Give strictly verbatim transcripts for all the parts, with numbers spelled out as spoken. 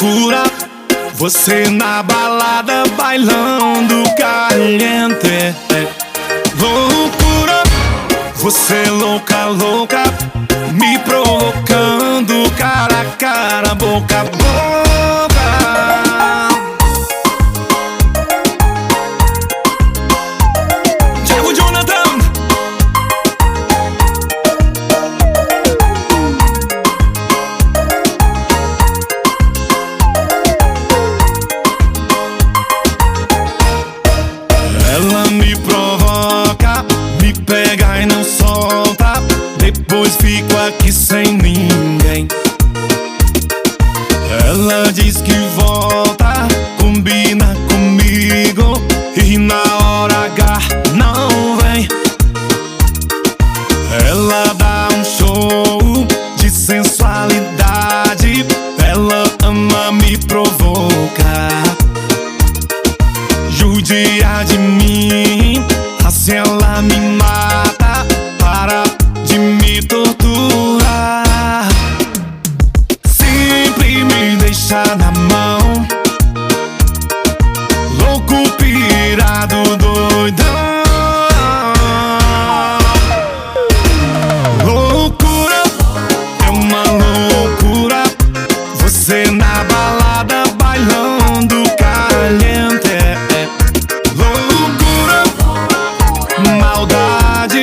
loucura, você na balada bailando caliente. Loucura, você louca, louca, me provocando cara a cara, boca a boca. Diego Jonathan. Ela me provoca, me pega e não solta, depois fico aqui sem ninguém. Ela diz que volta, combina comigo, e na hora H não vem. Ela dá um show de sensualidade, ela ama me provocar, judia de mim, assim ela me mata, para de me torturar. Sempre me deixa na mão, louco, pirado, doidão. Loucura, é uma loucura, você na balada bailando caliente. Maldade,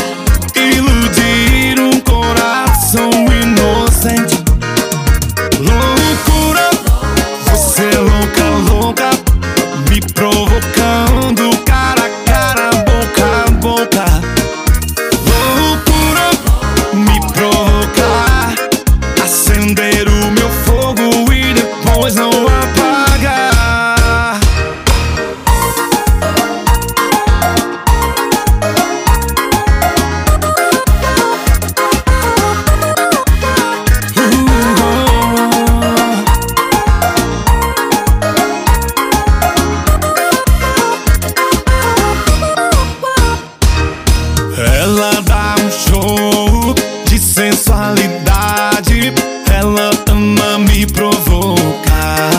iludir um coração inocente. Loucura, você louca, louca, me provocando cara a cara, boca a boca. Loucura, me provocar, acender o meu fogo e depois não apagar. Ela dá um show de sensualidade, ela ama me provocar,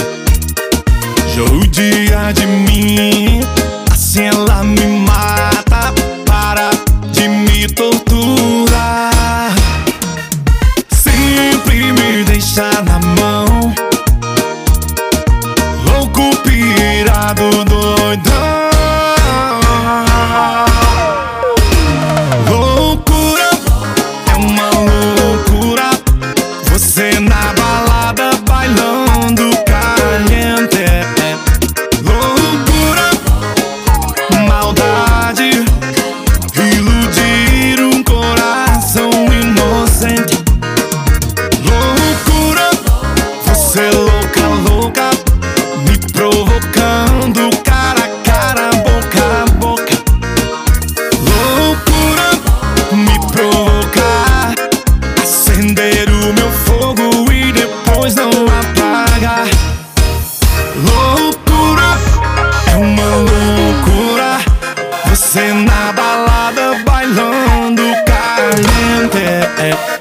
judia de mim, assim ela me mata, para de me torturar. Sempre me deixa na mão, louco, pirado, doidão. Loucura, é uma loucura, você na balada bailando caliente. Loucura, maldade, iludir um coração inocente. Loucura, você louca, louca, me provocando cara a cara, boca a boca. Loucura, me provocar, acender o meu fogo e depois não apagar. Loucura, é uma loucura, você na balada bailando caliente.